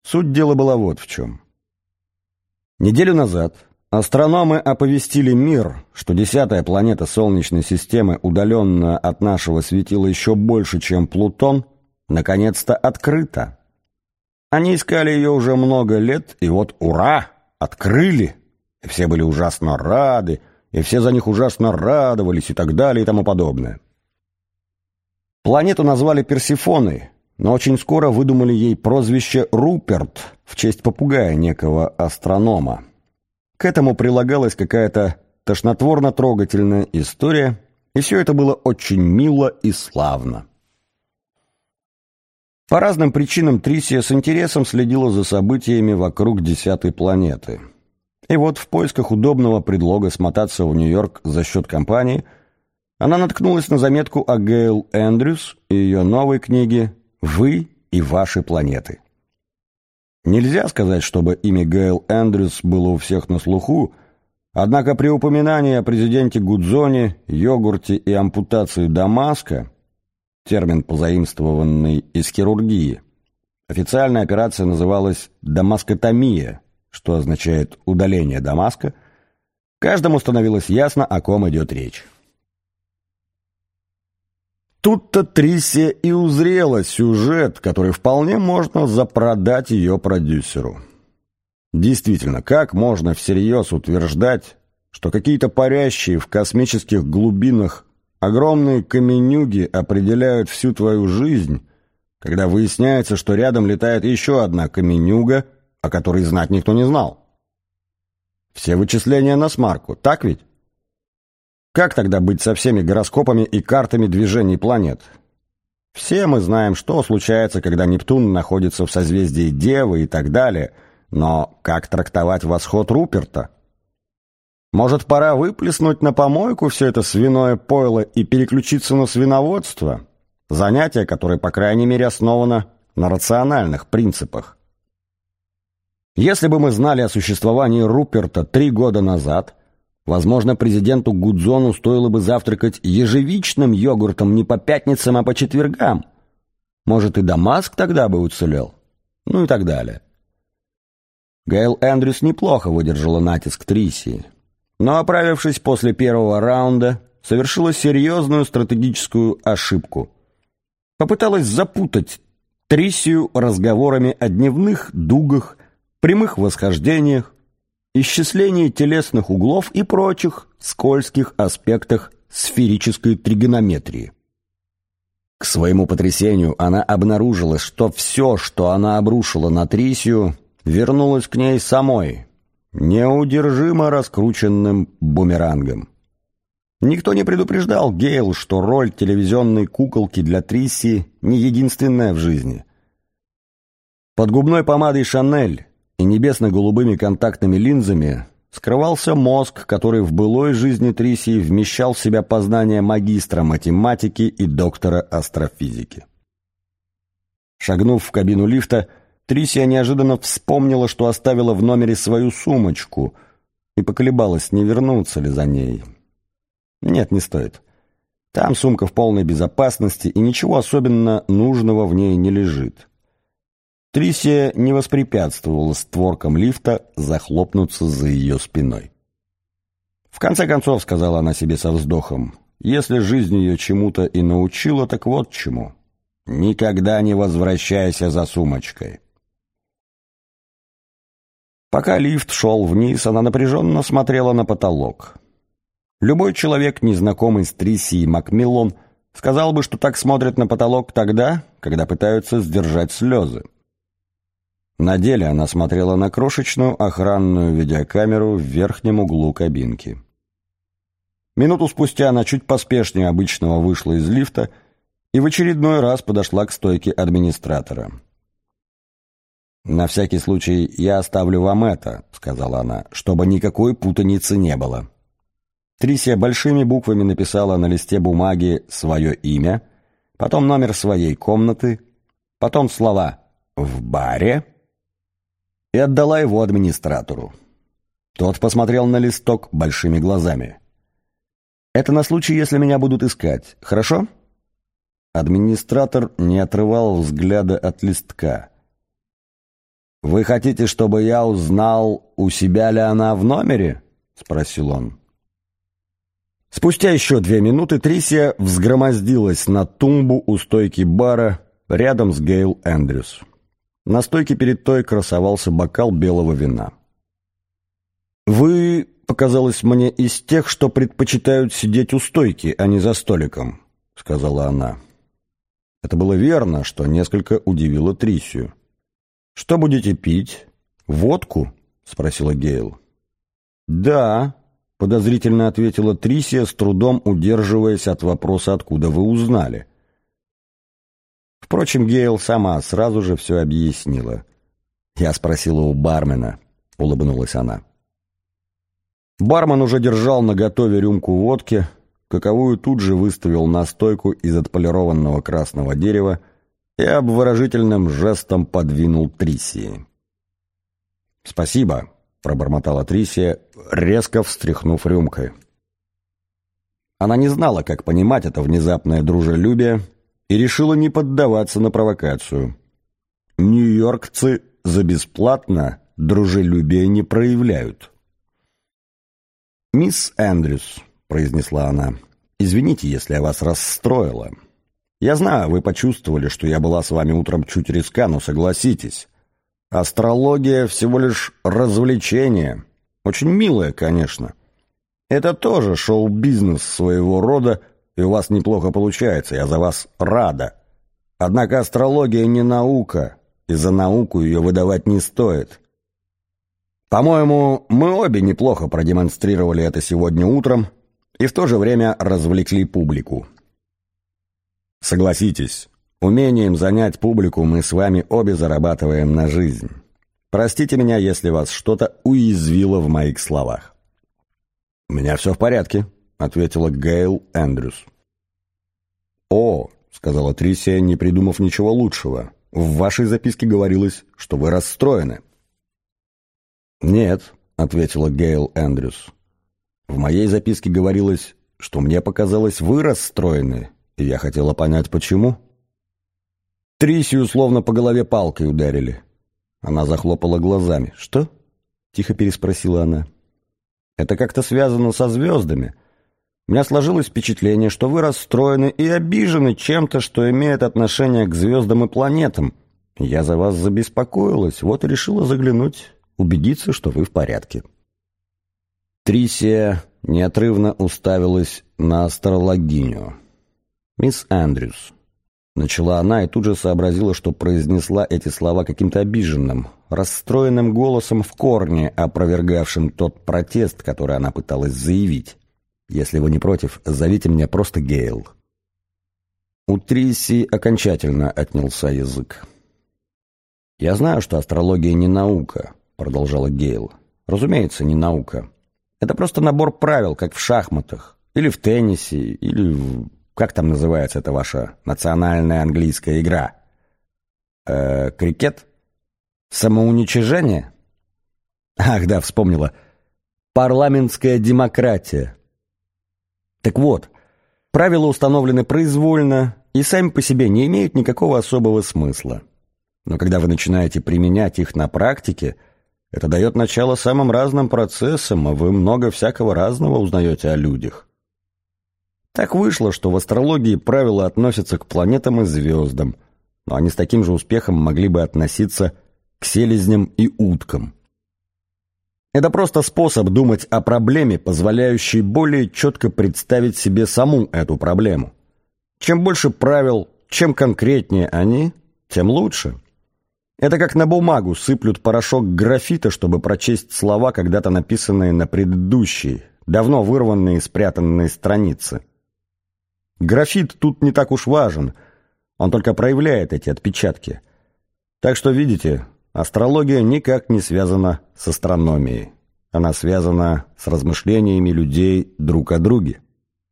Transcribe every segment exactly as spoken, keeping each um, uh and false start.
Суть дела была вот в чем. Неделю назад астрономы оповестили мир, что десятая планета Солнечной системы, удаленная от нашего светила еще больше, чем Плутон, наконец-то открыта. Они искали ее уже много лет, и вот ура! Открыли! И все были ужасно рады, и все за них ужасно радовались, и так далее, и тому подобное. Планету назвали Персефоной, но очень скоро выдумали ей прозвище Руперт в честь попугая некого астронома. К этому прилагалась какая-то тошнотворно-трогательная история, и все это было очень мило и славно. По разным причинам Трисия с интересом следила за событиями вокруг десятой планеты. И вот в поисках удобного предлога смотаться в Нью-Йорк за счет компании она наткнулась на заметку о Гейл Эндрюс и ее новой книге «Вы и ваши планеты». Нельзя сказать, чтобы имя Гейл Эндрюс было у всех на слуху, однако при упоминании о президенте Гудзоне, йогурте и ампутации Дамаска, термин, позаимствованный из хирургии, официальная операция называлась «дамаскотомия», что означает «удаление Дамаска», каждому становилось ясно, о ком идет речь. Тут-то Трисия и узрела сюжет, который вполне можно запродать ее продюсеру. Действительно, как можно всерьез утверждать, что какие-то парящие в космических глубинах огромные каменюги определяют всю твою жизнь, когда выясняется, что рядом летает еще одна каменюга, о которой знать никто не знал? Все вычисления на смарку, так ведь? Как тогда быть со всеми гороскопами и картами движений планет? Все мы знаем, что случается, когда Нептун находится в созвездии Девы и так далее, но как трактовать восход Руперта? Может, пора выплеснуть на помойку все это свиное пойло и переключиться на свиноводство? Занятие, которое, по крайней мере, основано на рациональных принципах. Если бы мы знали о существовании Руперта три года назад, возможно, президенту Гудзону стоило бы завтракать ежевичным йогуртом не по пятницам, а по четвергам. Может, и Дамаск тогда бы уцелел? Ну и так далее. Гейл Эндрюс неплохо выдержала натиск Трисии, но, оправившись после первого раунда, совершила серьезную стратегическую ошибку. Попыталась запутать Трисию разговорами о дневных дугах, прямых восхождениях, исчислении телесных углов и прочих скользких аспектах сферической тригонометрии. К своему потрясению она обнаружила, что все, что она обрушила на Трисию, вернулось к ней самой, неудержимо раскрученным бумерангом. Никто не предупреждал Гейл, что роль телевизионной куколки для Трисии не единственная в жизни. Под губной помадой «Шанель» и небесно-голубыми контактными линзами скрывался мозг, который в былой жизни Трисии вмещал в себя познания магистра математики и доктора астрофизики. Шагнув в кабину лифта, Трисия неожиданно вспомнила, что оставила в номере свою сумочку, и поколебалась, не вернуться ли за ней. Нет, не стоит. Там сумка в полной безопасности, и ничего особенно нужного в ней не лежит. Трисия не воспрепятствовала створкам лифта захлопнуться за ее спиной. В конце концов, сказала она себе со вздохом, если жизнь ее чему-то и научила, так вот чему. Никогда не возвращайся за сумочкой. Пока лифт шел вниз, она напряженно смотрела на потолок. Любой человек, незнакомый с Трисией Макмиллан, сказал бы, что так смотрят на потолок тогда, когда пытаются сдержать слезы. На деле она смотрела на крошечную охранную видеокамеру в верхнем углу кабинки. Минуту спустя она чуть поспешнее обычного вышла из лифта и в очередной раз подошла к стойке администратора. «На всякий случай я оставлю вам это», — сказала она, — «чтобы никакой путаницы не было». Трисия большими буквами написала на листе бумаги свое имя, потом номер своей комнаты, потом слова «в баре» и отдала его администратору. Тот посмотрел на листок большими глазами. «Это на случай, если меня будут искать, хорошо?» Администратор не отрывал взгляда от листка. «Вы хотите, чтобы я узнал, у себя ли она в номере?» — спросил он. Спустя еще две минуты Трисия взгромоздилась на тумбу у стойки бара рядом с Гейл Эндрюс. На стойке перед той красовался бокал белого вина. «Вы, показалось мне, из тех, что предпочитают сидеть у стойки, а не за столиком», — сказала она. Это было верно, что несколько удивило Трисию. «Что будете пить? Водку?» — спросила Гейл. «Да», — подозрительно ответила Трисия, с трудом удерживаясь от вопроса, откуда вы узнали. Впрочем, Гейл сама сразу же все объяснила. «Я спросила у бармена», — улыбнулась она. Бармен уже держал наготове рюмку водки, каковую тут же выставил на стойку из отполированного красного дерева и обворожительным жестом подвинул Трисии. «Спасибо», — пробормотала Трисия, резко встряхнув рюмкой. Она не знала, как понимать это внезапное дружелюбие, и решила не поддаваться на провокацию. Нью-йоркцы за бесплатно дружелюбие не проявляют. «Мисс Эндрюс», — произнесла она, — «извините, если я вас расстроила. Я знаю, вы почувствовали, что я была с вами утром чуть резка, но согласитесь, астрология всего лишь развлечение, очень милое, конечно. Это тоже шоу-бизнес своего рода, и у вас неплохо получается, я за вас рада. Однако астрология не наука, и за науку ее выдавать не стоит. По-моему, мы обе неплохо продемонстрировали это сегодня утром и в то же время развлекли публику. Согласитесь, умением занять публику мы с вами обе зарабатываем на жизнь. Простите меня, если вас что-то уязвило в моих словах». «У меня все в порядке», — ответила Гейл Эндрюс. «О», — сказала Трисия, не придумав ничего лучшего, — «в вашей записке говорилось, что вы расстроены». «Нет», — ответила Гейл Эндрюс. «В моей записке говорилось, что мне показалось, вы расстроены, и я хотела понять, почему». Трисию словно по голове палкой ударили. Она захлопала глазами. «Что?» — тихо переспросила она. «Это как-то связано со звездами. У меня сложилось впечатление, что вы расстроены и обижены чем-то, что имеет отношение к звездам и планетам. Я за вас забеспокоилась, вот и решила заглянуть, убедиться, что вы в порядке». Трисия неотрывно уставилась на астрологиню. «Мисс Эндрюс», — начала она и тут же сообразила, что произнесла эти слова каким-то обиженным, расстроенным голосом в корне, опровергавшим тот протест, который она пыталась заявить. «Если вы не против, зовите меня просто Гейл». У Трисии окончательно отнялся язык. «Я знаю, что астрология не наука», — продолжала Гейл. «Разумеется, не наука. Это просто набор правил, как в шахматах, или в теннисе, или в... Как там называется эта ваша национальная английская игра? Э, крикет? Самоуничижение? Ах, да, вспомнила. Парламентская демократия. Так вот, правила установлены произвольно и сами по себе не имеют никакого особого смысла. Но когда вы начинаете применять их на практике, это дает начало самым разным процессам, а вы много всякого разного узнаете о людях. Так вышло, что в астрологии правила относятся к планетам и звездам, но они с таким же успехом могли бы относиться к селезням и уткам. Это просто способ думать о проблеме, позволяющий более четко представить себе саму эту проблему. Чем больше правил, чем конкретнее они, тем лучше. Это как на бумагу сыплют порошок графита, чтобы прочесть слова, когда-то написанные на предыдущей, давно вырванные и спрятанные страницы. Графит тут не так уж важен, он только проявляет эти отпечатки. Так что, видите, астрология никак не связана с астрономией. Она связана с размышлениями людей друг о друге.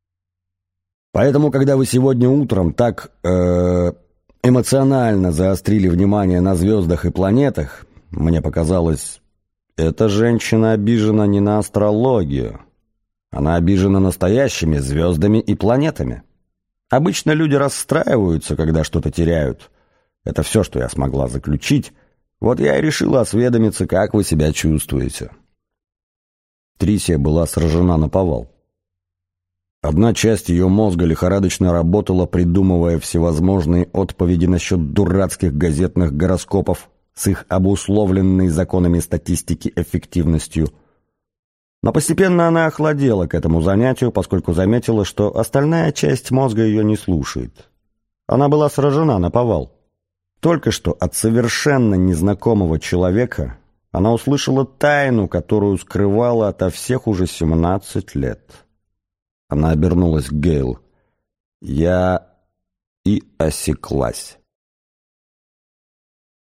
Поэтому, когда вы сегодня утром так э, эмоционально заострили внимание на звездах и планетах, мне показалось, эта женщина обижена не на астрологию. Она обижена настоящими звездами и планетами. Обычно люди расстраиваются, когда что-то теряют. Это все, что я смогла заключить, Вот я и решила осведомиться, как вы себя чувствуете». Трисия была сражена наповал. Одна часть ее мозга лихорадочно работала, придумывая всевозможные отповеди насчет дурацких газетных гороскопов с их обусловленной законами статистики эффективностью. Но постепенно она охладела к этому занятию, поскольку заметила, что остальная часть мозга ее не слушает. Она была сражена наповал. Только что от совершенно незнакомого человека она услышала тайну, которую скрывала ото всех уже семнадцать лет. Она обернулась к Гейл. «Я...» и осеклась.